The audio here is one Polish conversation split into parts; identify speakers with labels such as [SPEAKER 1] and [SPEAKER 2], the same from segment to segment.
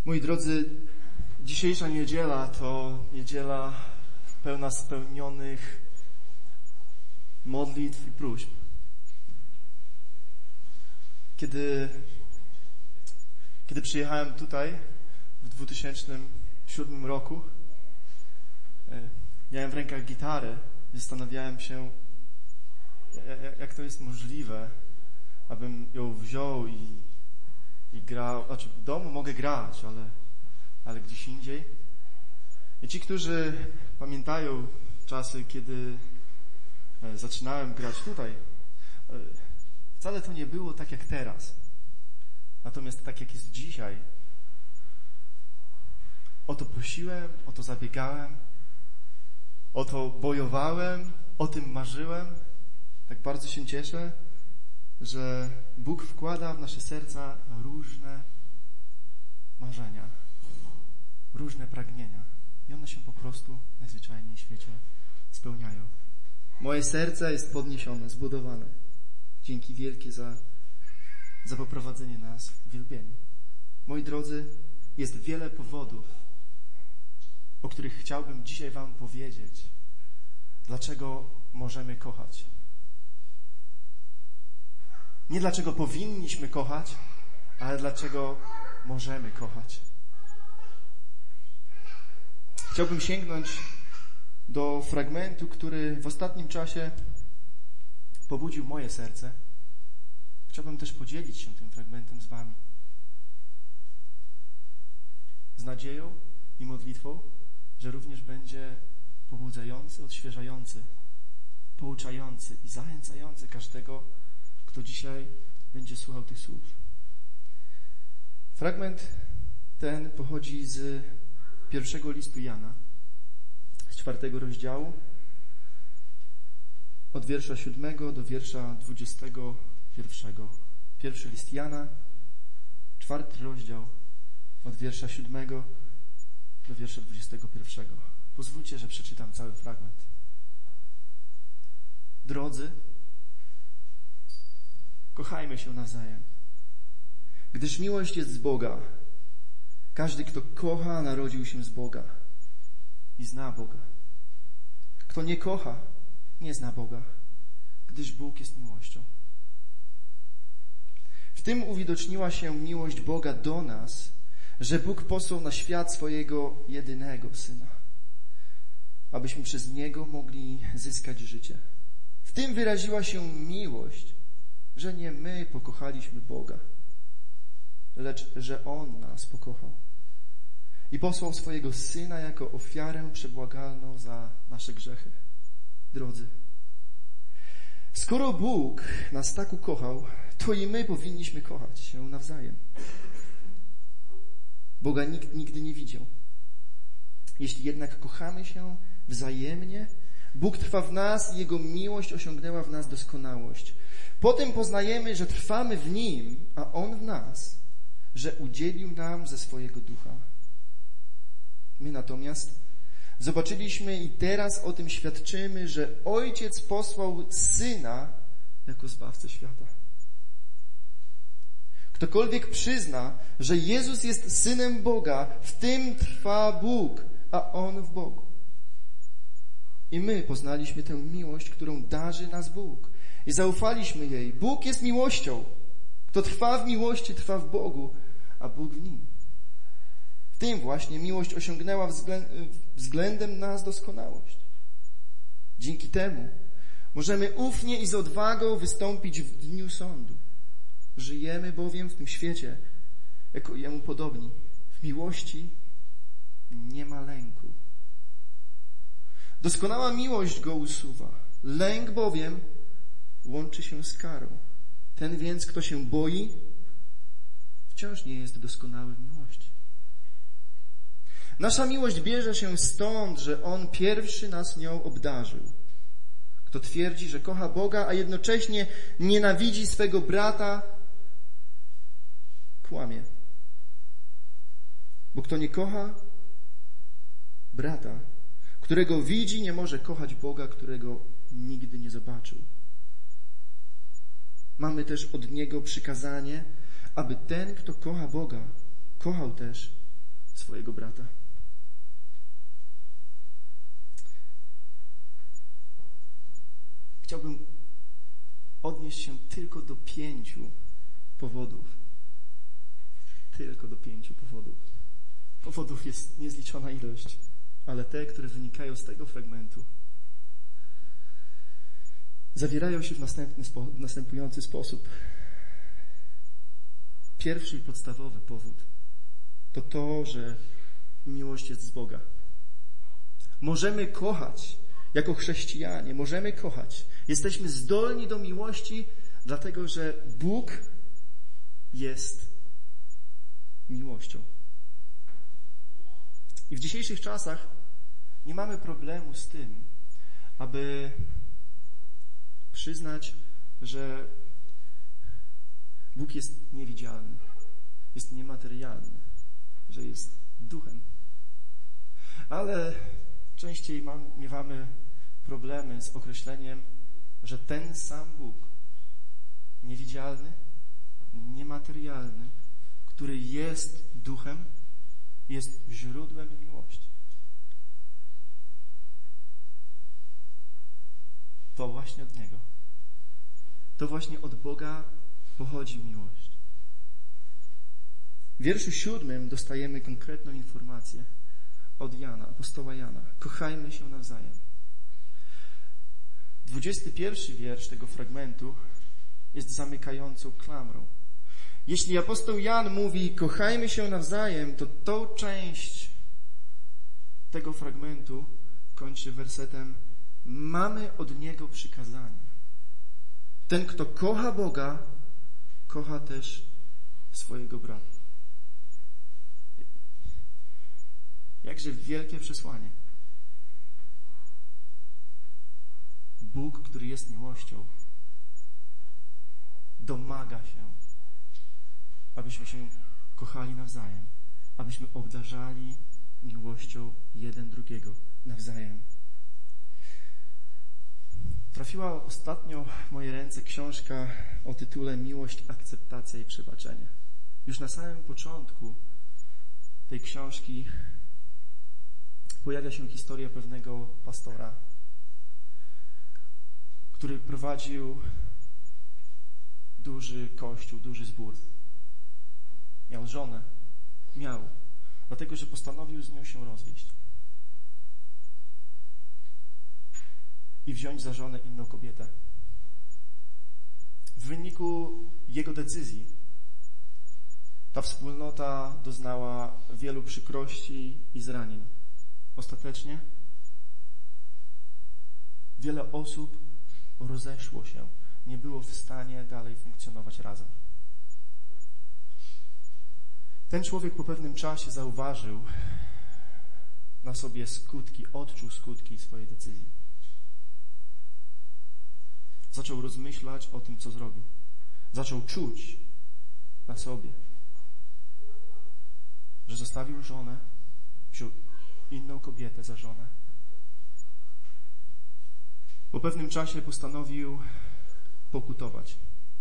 [SPEAKER 1] Moi drodzy, dzisiejsza niedziela to niedziela pełna spełnionych modlitw i próśb. Kiedy przyjechałem tutaj w 2007 roku, miałem w rękach gitarę i zastanawiałem się, jak to jest możliwe, abym ją wziął i grał. Znaczy w domu mogę grać, ale gdzieś indziej. I ci, którzy pamiętają czasy, kiedy zaczynałem grać tutaj, wcale to nie było tak jak teraz. Natomiast tak jak jest dzisiaj, o to prosiłem, o to zabiegałem, o to bojowałem, o tym marzyłem. Tak bardzo się cieszę, że Bóg wkłada w nasze serca różne marzenia, różne pragnienia i one się po prostu najzwyczajniej w świecie spełniają. Moje serce jest podniesione, zbudowane. Dzięki wielkie za poprowadzenie nas w uwielbieniu. Moi drodzy, jest wiele powodów, o których chciałbym dzisiaj wam powiedzieć, dlaczego możemy kochać. Nie dlaczego powinniśmy kochać, ale dlaczego możemy kochać. Chciałbym sięgnąć do fragmentu, który w ostatnim czasie pobudził moje serce. Chciałbym też podzielić się tym fragmentem z wami. Z nadzieją i modlitwą, że również będzie pobudzający, odświeżający, pouczający i zachęcający każdego, kto dzisiaj będzie słuchał tych słów. Fragment ten pochodzi z pierwszego listu Jana, z 4 rozdziału, od wiersza 7 do wiersza 21. Pierwszy list Jana, 4 rozdział, od wiersza 7 do wiersza 21. Pozwólcie, że przeczytam cały fragment. Drodzy, kochajmy się nawzajem, gdyż miłość jest z Boga. Każdy, kto kocha, narodził się z Boga i zna Boga. Kto nie kocha, nie zna Boga, gdyż Bóg jest miłością. W tym uwidoczniła się miłość Boga do nas, że Bóg posłał na świat swojego jedynego Syna, abyśmy przez Niego mogli zyskać życie. W tym wyraziła się miłość, że nie my pokochaliśmy Boga, lecz że On nas pokochał i posłał swojego Syna jako ofiarę przebłagalną za nasze grzechy. Drodzy, skoro Bóg nas tak ukochał, to i my powinniśmy kochać się nawzajem. Boga nikt nigdy nie widział. Jeśli jednak kochamy się wzajemnie, Bóg trwa w nas i Jego miłość osiągnęła w nas doskonałość. Potem poznajemy, że trwamy w Nim, a On w nas, że udzielił nam ze swojego ducha. My natomiast zobaczyliśmy i teraz o tym świadczymy, że Ojciec posłał Syna jako Zbawcę świata. Ktokolwiek przyzna, że Jezus jest Synem Boga, w tym trwa Bóg, a On w Bogu. I my poznaliśmy tę miłość, którą darzy nas Bóg. I zaufaliśmy jej. Bóg jest miłością. Kto trwa w miłości, trwa w Bogu, a Bóg w nim. W tym właśnie miłość osiągnęła względem nas doskonałość. Dzięki temu możemy ufnie i z odwagą wystąpić w dniu sądu. Żyjemy bowiem w tym świecie jako Jemu podobni. W miłości nie ma lęku. Doskonała miłość go usuwa. Lęk bowiem łączy się z karą. Ten więc, kto się boi, wciąż nie jest doskonały w miłości. Nasza miłość bierze się stąd, że On pierwszy nas nią obdarzył. Kto twierdzi, że kocha Boga, a jednocześnie nienawidzi swego brata, kłamie. Bo kto nie kocha brata, którego widzi, nie może kochać Boga, którego nigdy nie zobaczył. Mamy też od Niego przykazanie, aby ten, kto kocha Boga, kochał też swojego brata. Chciałbym odnieść się tylko do 5 powodów. Tylko do 5 powodów. Powodów jest niezliczona ilość, ale te, które wynikają z tego fragmentu, zawierają się w następujący sposób. Pierwszy i podstawowy powód to, że miłość jest z Boga. Możemy kochać jako chrześcijanie, możemy kochać. Jesteśmy zdolni do miłości, dlatego że Bóg jest miłością. I w dzisiejszych czasach nie mamy problemu z tym, aby przyznać, że Bóg jest niewidzialny, jest niematerialny, że jest duchem. Ale częściej miewamy problemy z określeniem, że ten sam Bóg, niewidzialny, niematerialny, który jest duchem, jest źródłem miłości. To właśnie od Niego. To właśnie od Boga pochodzi miłość. W wierszu 7 dostajemy konkretną informację od Jana, apostoła Jana. Kochajmy się nawzajem. 21 wiersz tego fragmentu jest zamykającą klamrą. Jeśli apostoł Jan mówi kochajmy się nawzajem, to tą część tego fragmentu kończy wersetem mamy od Niego przykazanie. Ten, kto kocha Boga, kocha też swojego brata. Jakże wielkie przesłanie. Bóg, który jest miłością, domaga się, abyśmy się kochali nawzajem, abyśmy obdarzali miłością jeden drugiego nawzajem. Trafiła ostatnio w moje ręce książka o tytule Miłość, akceptacja i przebaczenie. Już na samym początku tej książki pojawia się historia pewnego pastora, który prowadził duży kościół, duży zbór. Miał żonę. Dlatego, że postanowił z nią się rozwieść. I wziąć za żonę inną kobietę. W wyniku jego decyzji ta wspólnota doznała wielu przykrości i zranień. Ostatecznie wiele osób rozeszło się, nie było w stanie dalej funkcjonować razem. Ten człowiek po pewnym czasie zauważył na sobie odczuł skutki swojej decyzji. Zaczął rozmyślać o tym, co zrobi. Zaczął czuć na sobie, że zostawił żonę, wziął inną kobietę za żonę. Po pewnym czasie postanowił pokutować.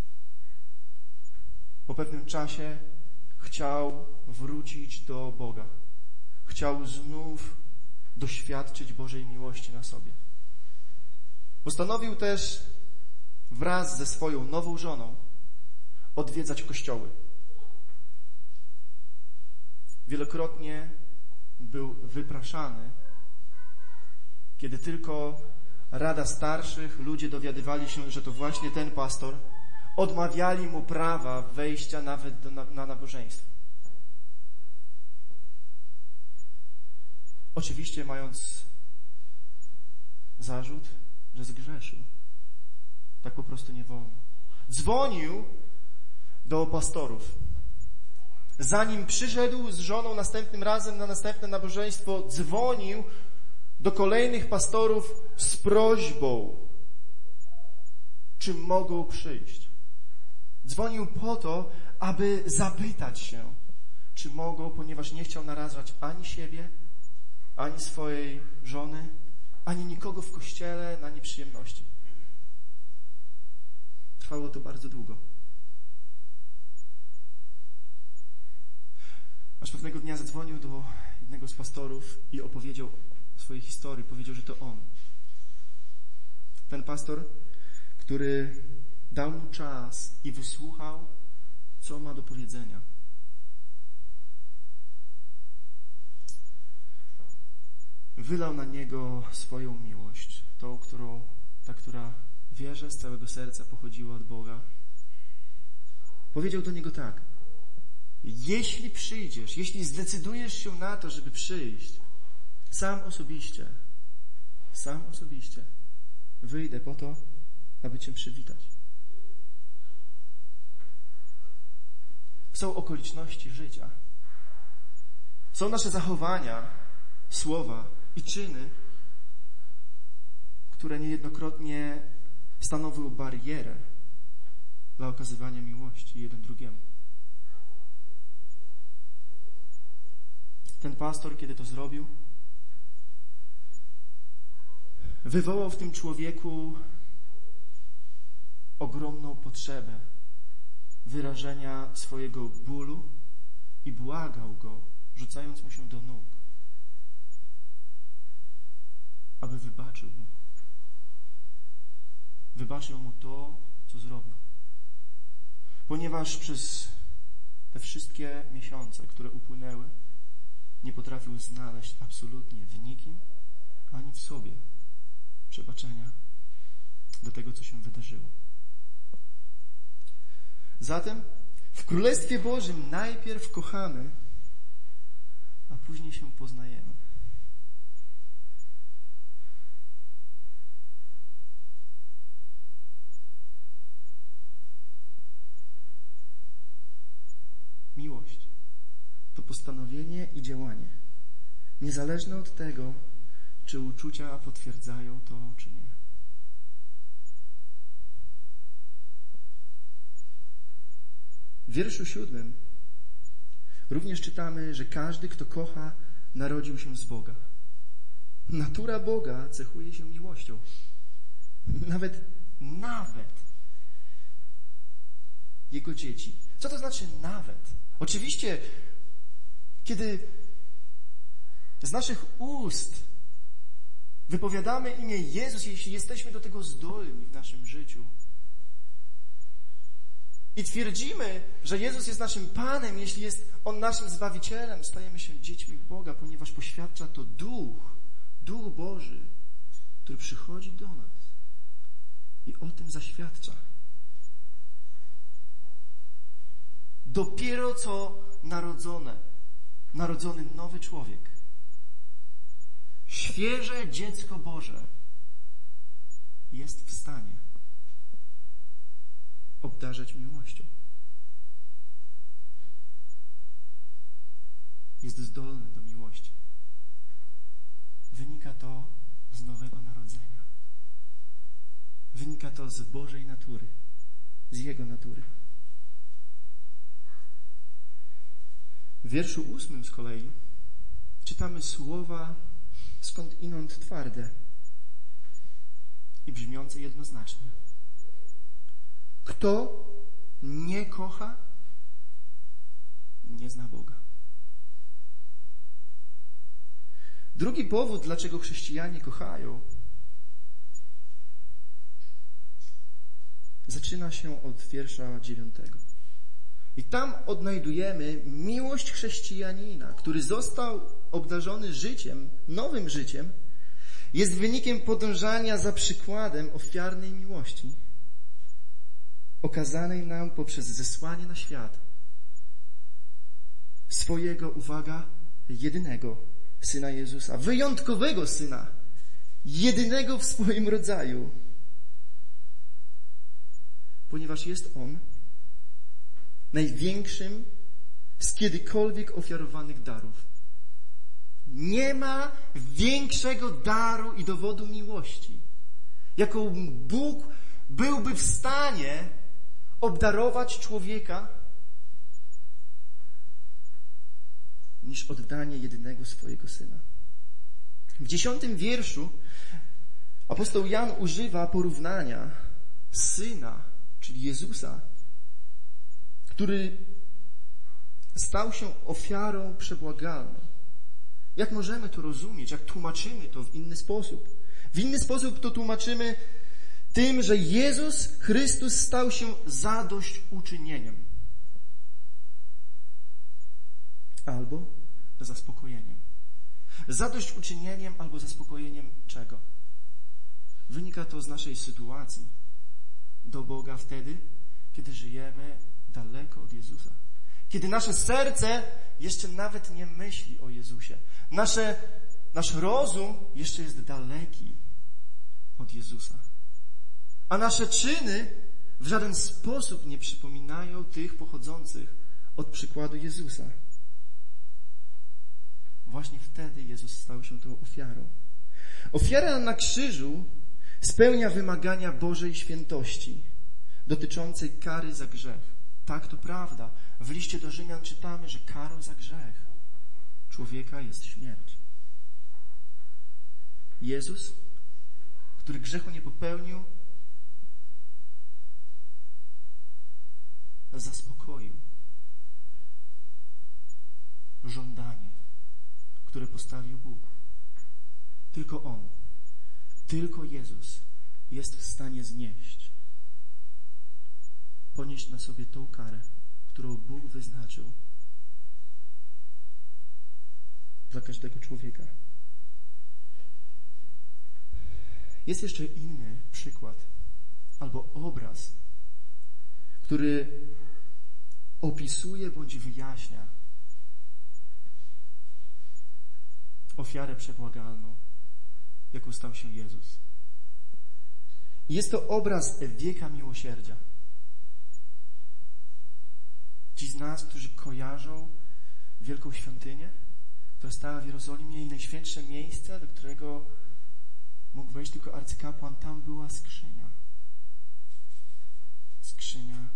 [SPEAKER 1] Po pewnym czasie chciał wrócić do Boga. Chciał znów doświadczyć Bożej miłości na sobie. Postanowił też wraz ze swoją nową żoną odwiedzać kościoły. Wielokrotnie był wypraszany, kiedy tylko Rada Starszych, ludzie dowiadywali się, że to właśnie ten pastor, odmawiali mu prawa wejścia nawet na nabożeństwo. Oczywiście mając zarzut, że zgrzeszył. Tak po prostu nie wolno. Dzwonił do pastorów. Zanim przyszedł z żoną następnym razem na następne nabożeństwo, dzwonił do kolejnych pastorów z prośbą, czy mogą przyjść. Dzwonił po to, aby zapytać się, czy mogą, ponieważ nie chciał narażać ani siebie, ani swojej żony, ani nikogo w kościele na nieprzyjemności. Trwało to bardzo długo. Aż pewnego dnia zadzwonił do jednego z pastorów i opowiedział swojej historii. Powiedział, że to on. Ten pastor, który dał mu czas i wysłuchał, co ma do powiedzenia. Wylał na niego swoją miłość, tą, która wierzę z całego serca pochodziła od Boga. Powiedział do niego tak: jeśli przyjdziesz, jeśli zdecydujesz się na to, żeby przyjść, sam osobiście wyjdę po to, aby cię przywitać. Są okoliczności życia. Są nasze zachowania, słowa i czyny, które niejednokrotnie stanowiły barierę dla okazywania miłości jeden drugiemu. Ten pastor, kiedy to zrobił, wywołał w tym człowieku ogromną potrzebę wyrażenia swojego bólu i błagał go, rzucając mu się do nóg, aby wybaczył mu. Wybaczył mu to, co zrobił. Ponieważ przez te wszystkie miesiące, które upłynęły, nie potrafił znaleźć absolutnie w nikim, ani w sobie przebaczenia do tego, co się wydarzyło. Zatem w Królestwie Bożym najpierw kochamy, a później się poznajemy. Miłość to postanowienie i działanie, niezależne od tego, czy uczucia potwierdzają to, czy nie. W wierszu 7 również czytamy, że każdy, kto kocha, narodził się z Boga. Natura Boga cechuje się miłością. Nawet Jego dzieci. Co to znaczy nawet? Oczywiście, kiedy z naszych ust wypowiadamy imię Jezus, jeśli jesteśmy do tego zdolni w naszym życiu i twierdzimy, że Jezus jest naszym Panem, jeśli jest On naszym Zbawicielem, stajemy się dziećmi Boga, ponieważ poświadcza to Duch Boży, który przychodzi do nas i o tym zaświadcza. Dopiero co narodzony nowy człowiek, świeże dziecko Boże jest w stanie obdarzać miłością. Jest zdolny do miłości. Wynika to z nowego narodzenia. Wynika to z Bożej natury, z Jego natury. W wierszu 8 z kolei czytamy słowa skądinąd twarde i brzmiące jednoznacznie. Kto nie kocha, nie zna Boga. Drugi powód, dlaczego chrześcijanie kochają, zaczyna się od wiersza 9. I tam odnajdujemy miłość chrześcijanina, który został obdarzony życiem, nowym życiem, jest wynikiem podążania za przykładem ofiarnej miłości, okazanej nam poprzez zesłanie na świat swojego, uwaga, jedynego Syna Jezusa, wyjątkowego Syna, jedynego w swoim rodzaju, ponieważ jest On największym z kiedykolwiek ofiarowanych darów. Nie ma większego daru i dowodu miłości, jaką Bóg byłby w stanie obdarować człowieka, niż oddanie jedynego swojego Syna. W 10 wierszu apostoł Jan używa porównania Syna, czyli Jezusa, który stał się ofiarą przebłagalną. Jak możemy to rozumieć? Jak tłumaczymy to w inny sposób? W inny sposób to tłumaczymy tym, że Jezus Chrystus stał się zadośćuczynieniem albo zaspokojeniem. Zadośćuczynieniem albo zaspokojeniem czego? Wynika to z naszej sytuacji do Boga wtedy, kiedy żyjemy daleko od Jezusa. Kiedy nasze serce jeszcze nawet nie myśli o Jezusie. Nasz rozum jeszcze jest daleki od Jezusa. A nasze czyny w żaden sposób nie przypominają tych pochodzących od przykładu Jezusa. Właśnie wtedy Jezus stał się tą ofiarą. Ofiara na krzyżu spełnia wymagania Bożej świętości dotyczącej kary za grzech. Tak, to prawda. W liście do Rzymian czytamy, że karą za grzech człowieka jest śmierć. Jezus, który grzechu nie popełnił, zaspokoił żądanie, które postawił Bóg. Tylko On, tylko Jezus jest w stanie ponieść na sobie tą karę, którą Bóg wyznaczył dla każdego człowieka. Jest jeszcze inny przykład albo obraz, który opisuje bądź wyjaśnia ofiarę przebłagalną, jaką stał się Jezus. Jest to obraz wieka miłosierdzia. Ci z nas, którzy kojarzą wielką świątynię, która stała w Jerozolimie, jej najświętsze miejsce, do którego mógł wejść tylko arcykapłan, tam była skrzynia. Skrzynia,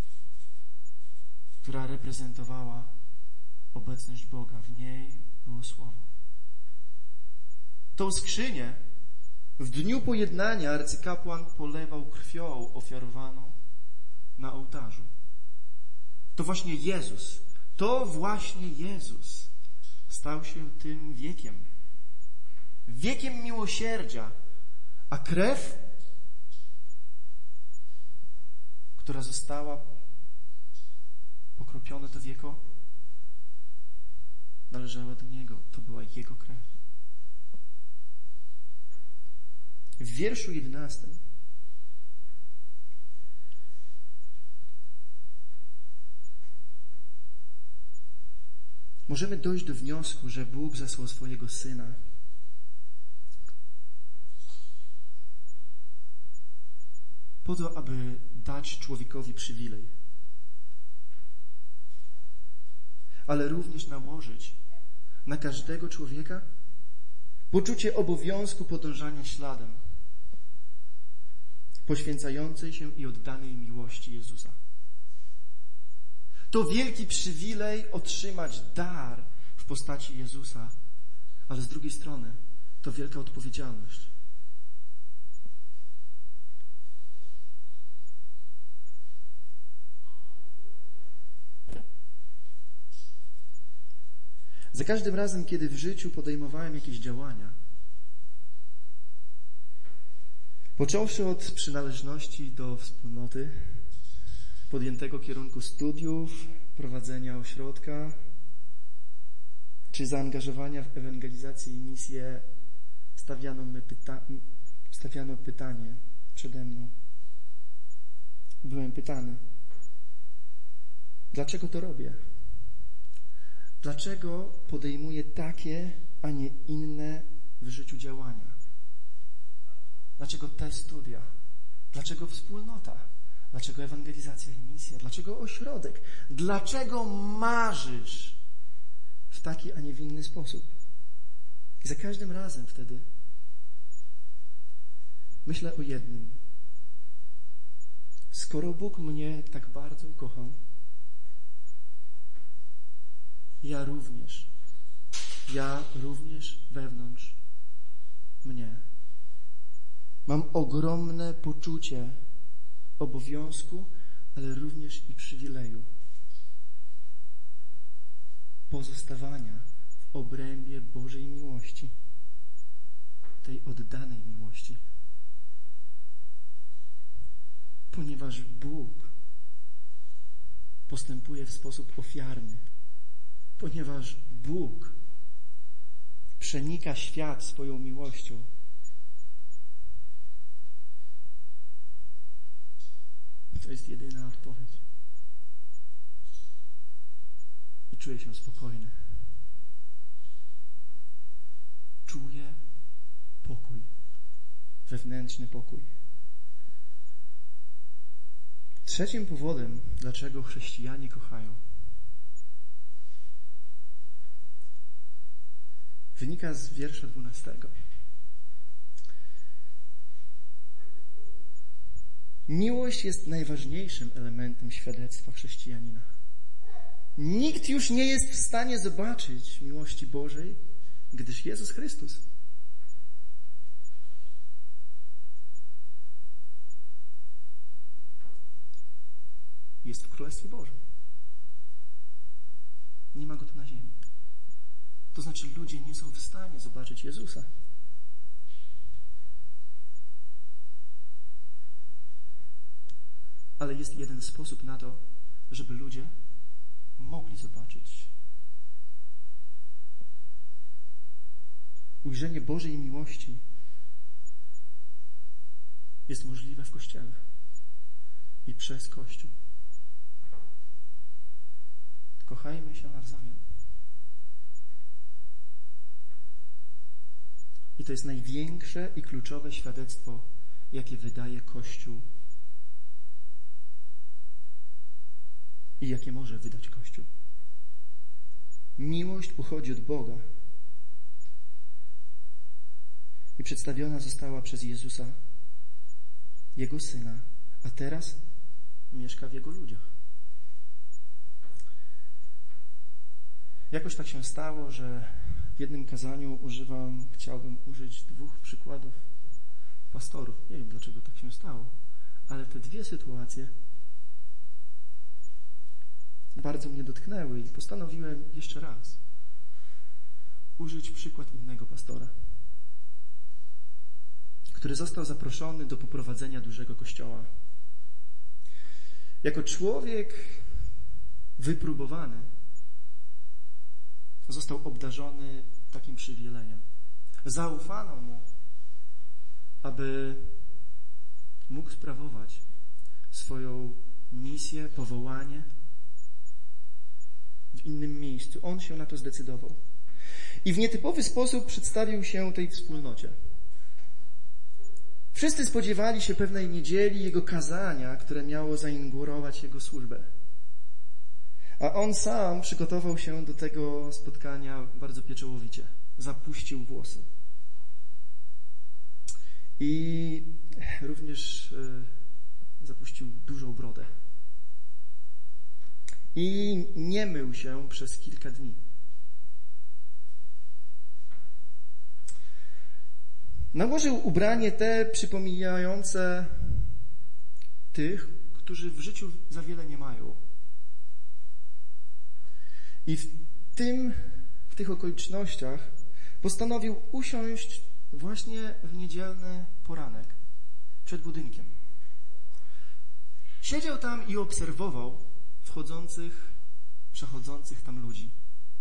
[SPEAKER 1] która reprezentowała obecność Boga. W niej było Słowo. Tą skrzynię w dniu pojednania arcykapłan polewał krwią ofiarowaną na ołtarzu. To właśnie Jezus stał się tym wiekiem. Wiekiem miłosierdzia, a krew, która została pokropiona to wieko, należała do Niego. To była Jego krew. W wierszu 11 możemy dojść do wniosku, że Bóg zesłał swojego Syna, po to, aby dać człowiekowi przywilej, ale również nałożyć na każdego człowieka poczucie obowiązku podążania śladem poświęcającej się i oddanej miłości Jezusa. To wielki przywilej otrzymać dar w postaci Jezusa, ale z drugiej strony to wielka odpowiedzialność. Za każdym razem, kiedy w życiu podejmowałem jakieś działania, począwszy od przynależności do wspólnoty, podjętego kierunku studiów, prowadzenia ośrodka, czy zaangażowania w ewangelizację i misję, stawiano pytanie przede mną. Byłem pytany, dlaczego to robię? Dlaczego podejmuję takie, a nie inne w życiu działania? Dlaczego te studia? Dlaczego wspólnota? Dlaczego ewangelizacja i misja? Dlaczego ośrodek? Dlaczego marzysz w taki, a nie w inny sposób? I za każdym razem wtedy myślę o jednym. Skoro Bóg mnie tak bardzo ukochał, ja również wewnątrz mnie mam ogromne poczucie obowiązku, ale również i przywileju. pozostawania w obrębie Bożej miłości, tej oddanej miłości. Ponieważ Bóg postępuje w sposób ofiarny, ponieważ Bóg przenika świat swoją miłością, to jest jedyna odpowiedź. I czuję się spokojny. Czuję pokój, wewnętrzny pokój. Trzecim powodem, dlaczego chrześcijanie kochają, wynika z wiersza 12. Miłość jest najważniejszym elementem świadectwa chrześcijanina. Nikt już nie jest w stanie zobaczyć miłości Bożej, gdyż Jezus Chrystus jest w Królestwie Bożym. Nie ma Go tu na ziemi. To znaczy, ludzie nie są w stanie zobaczyć Jezusa. Ale jest jeden sposób na to, żeby ludzie mogli zobaczyć. Ujrzenie Bożej miłości jest możliwe w Kościele i przez Kościół. Kochajmy się nawzajem. I to jest największe i kluczowe świadectwo, jakie wydaje Kościół i jakie może wydać Kościół. Miłość pochodzi od Boga i przedstawiona została przez Jezusa, Jego Syna, a teraz mieszka w Jego ludziach. Jakoś tak się stało, że w jednym kazaniu chciałbym użyć 2 przykładów pastorów. Nie wiem, dlaczego tak się stało, ale te 2 sytuacje bardzo mnie dotknęły i postanowiłem jeszcze raz użyć przykład innego pastora, który został zaproszony do poprowadzenia dużego kościoła. Jako człowiek wypróbowany został obdarzony takim przywilejem. Zaufano mu, aby mógł sprawować swoją misję, powołanie w innym miejscu. On się na to zdecydował. I w nietypowy sposób przedstawił się tej wspólnocie. Wszyscy spodziewali się pewnej niedzieli jego kazania, które miało zainaugurować jego służbę. A on sam przygotował się do tego spotkania bardzo pieczołowicie. Zapuścił włosy. I również zapuścił dużą brodę. I nie mył się przez kilka dni. Nałożył ubranie te przypominające tych, którzy w życiu za wiele nie mają. I w tych okolicznościach postanowił usiąść właśnie w niedzielny poranek przed budynkiem. Siedział tam i obserwował wchodzących, przechodzących tam ludzi.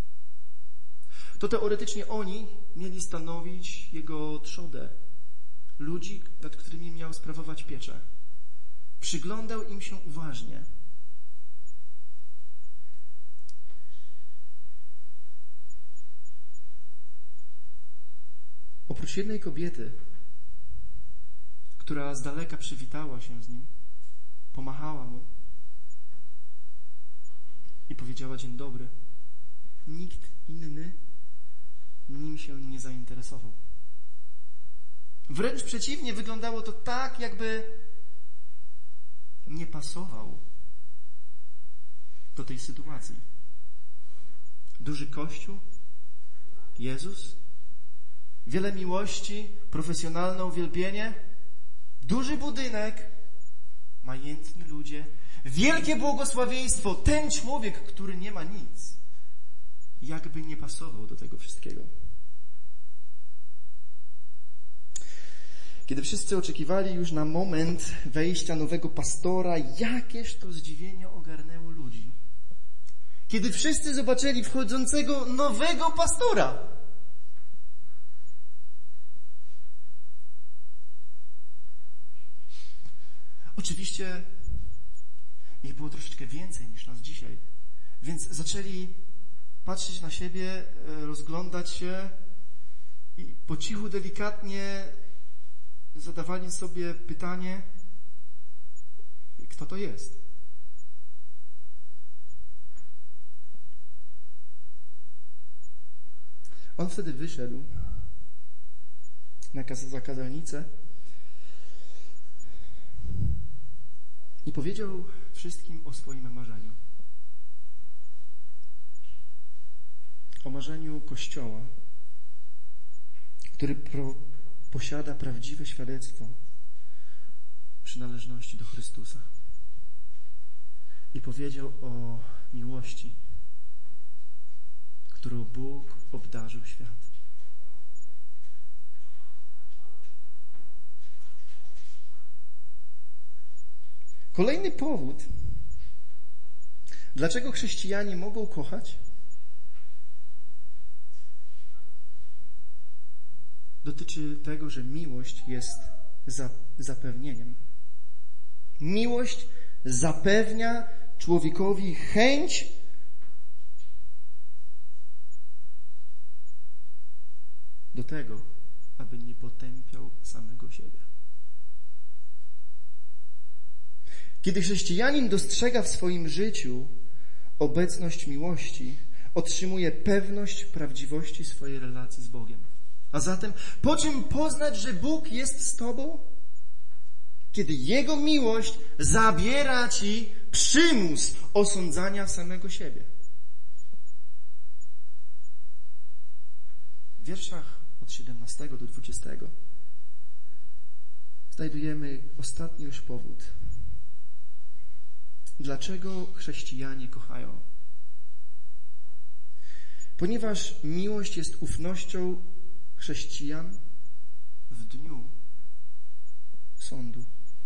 [SPEAKER 1] To teoretycznie oni mieli stanowić jego trzodę, ludzi, nad którymi miał sprawować pieczę. Przyglądał im się uważnie. Oprócz jednej kobiety, która z daleka przywitała się z nim, pomachała mu i powiedziała dzień dobry, nikt inny nim się nie zainteresował. Wręcz przeciwnie, wyglądało to tak, jakby nie pasował do tej sytuacji. Duży kościół, Jezus, wiele miłości, profesjonalne uwielbienie, duży budynek, majętni ludzie, wielkie błogosławieństwo. Ten człowiek, który nie ma nic, jakby nie pasował do tego wszystkiego. Kiedy wszyscy oczekiwali już na moment wejścia nowego pastora, jakież to zdziwienie ogarnęło ludzi. Kiedy wszyscy zobaczyli wchodzącego nowego pastora. Oczywiście ich było troszeczkę więcej niż nas dzisiaj, więc zaczęli patrzeć na siebie, rozglądać się i po cichu, delikatnie zadawali sobie pytanie, kto to jest? On wtedy wyszedł za kazalnicę i powiedział wszystkim o swoim marzeniu. O marzeniu Kościoła, który posiada prawdziwe świadectwo przynależności do Chrystusa. I powiedział o miłości, którą Bóg obdarzył świat. Kolejny powód, dlaczego chrześcijanie mogą kochać, dotyczy tego, że miłość jest zapewnieniem. Miłość zapewnia człowiekowi chęć do tego, aby nie potępiał samego siebie. Kiedy chrześcijanin dostrzega w swoim życiu obecność miłości, otrzymuje pewność prawdziwości swojej relacji z Bogiem. A zatem, po czym poznać, że Bóg jest z tobą? Kiedy Jego miłość zabiera ci przymus osądzania samego siebie. W wierszach od 17 do 20 znajdujemy ostatni już powód. Dlaczego chrześcijanie kochają? Ponieważ miłość jest ufnością chrześcijan w dniu sądu.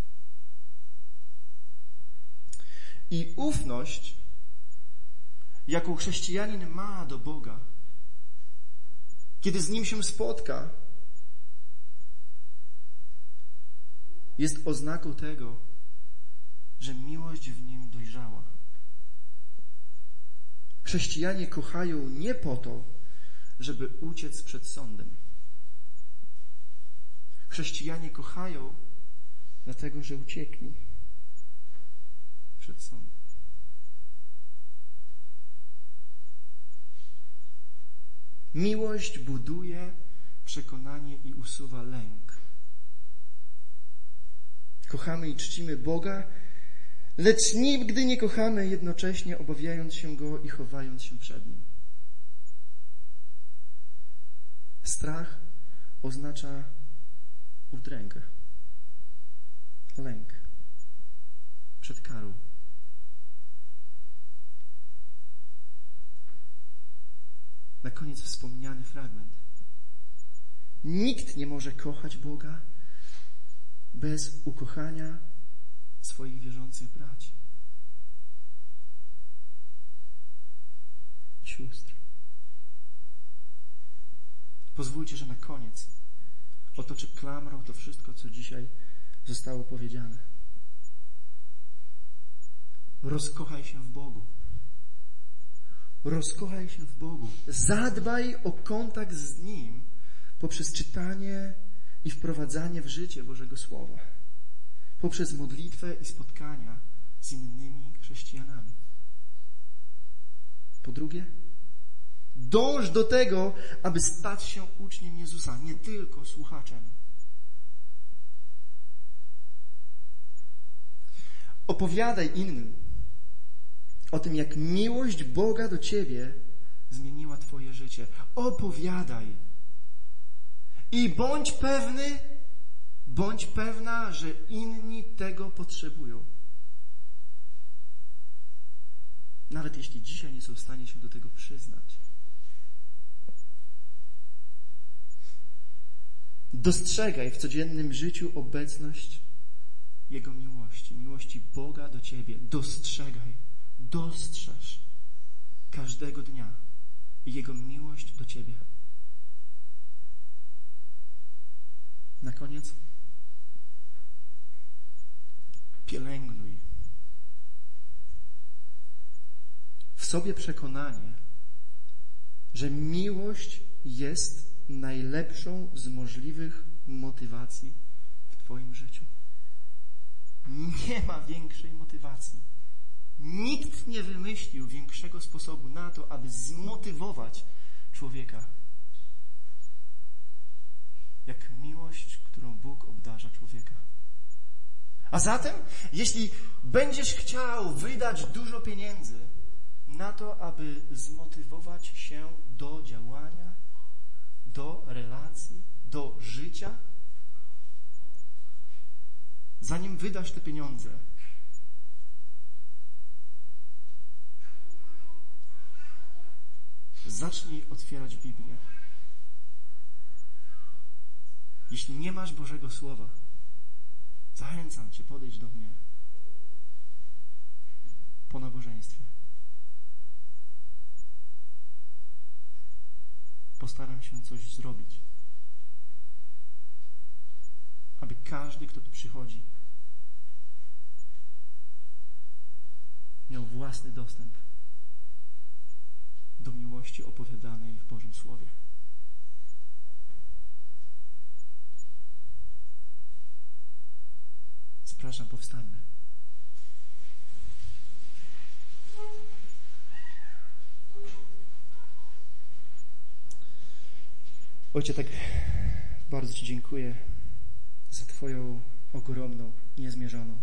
[SPEAKER 1] I ufność, jaką chrześcijanin ma do Boga, kiedy z Nim się spotka, jest oznaką tego, że miłość w Nim dojrzała. Chrześcijanie kochają nie po to, żeby uciec przed sądem. Chrześcijanie kochają dlatego, że uciekli przed sądem. Miłość buduje przekonanie i usuwa lęk. Kochamy i czcimy Boga, lecz nigdy nie kochamy jednocześnie obawiając się Go i chowając się przed Nim. Strach oznacza udrękę, lęk przed karą. Na koniec wspomniany fragment. Nikt nie może kochać Boga bez ukochania swoich wierzących braci i sióstr. Pozwólcie, że na koniec otoczę klamrą to wszystko, co dzisiaj zostało powiedziane. Rozkochaj się w Bogu. Rozkochaj się w Bogu. Zadbaj o kontakt z Nim poprzez czytanie i wprowadzanie w życie Bożego Słowa. Poprzez modlitwę i spotkania z innymi chrześcijanami. Po drugie, dąż do tego, aby stać się uczniem Jezusa, nie tylko słuchaczem. Opowiadaj innym o tym, jak miłość Boga do ciebie zmieniła twoje życie. Opowiadaj. I bądź pewna, że inni tego potrzebują. Nawet jeśli dzisiaj nie są w stanie się do tego przyznać. Dostrzegaj w codziennym życiu obecność Jego miłości, miłości Boga do ciebie. Dostrzegaj, dostrzeż każdego dnia Jego miłość do ciebie. Na koniec pielęgnuj w sobie przekonanie, że miłość jest najlepszą z możliwych motywacji w twoim życiu. Nie ma większej motywacji. Nikt nie wymyślił większego sposobu na to, aby zmotywować człowieka, jak miłość, którą Bóg obdarza człowieka. A zatem, jeśli będziesz chciał wydać dużo pieniędzy na to, aby zmotywować się do działania, do relacji, do życia, zanim wydasz te pieniądze, zacznij otwierać Biblię. Jeśli nie masz Bożego Słowa, zachęcam cię, podejdź do mnie po nabożeństwie. Postaram się coś zrobić, aby każdy, kto tu przychodzi, miał własny dostęp do miłości opowiadanej w Bożym Słowie. Zapraszam, powstańmy. Ojcze, tak bardzo Ci dziękuję za Twoją ogromną, niezmierzoną,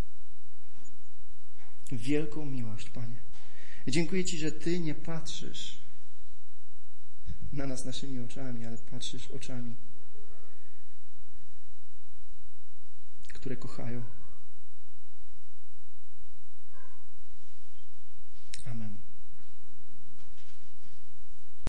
[SPEAKER 1] wielką miłość, Panie. Dziękuję Ci, że Ty nie patrzysz na nas naszymi oczami, ale patrzysz oczami, które kochają.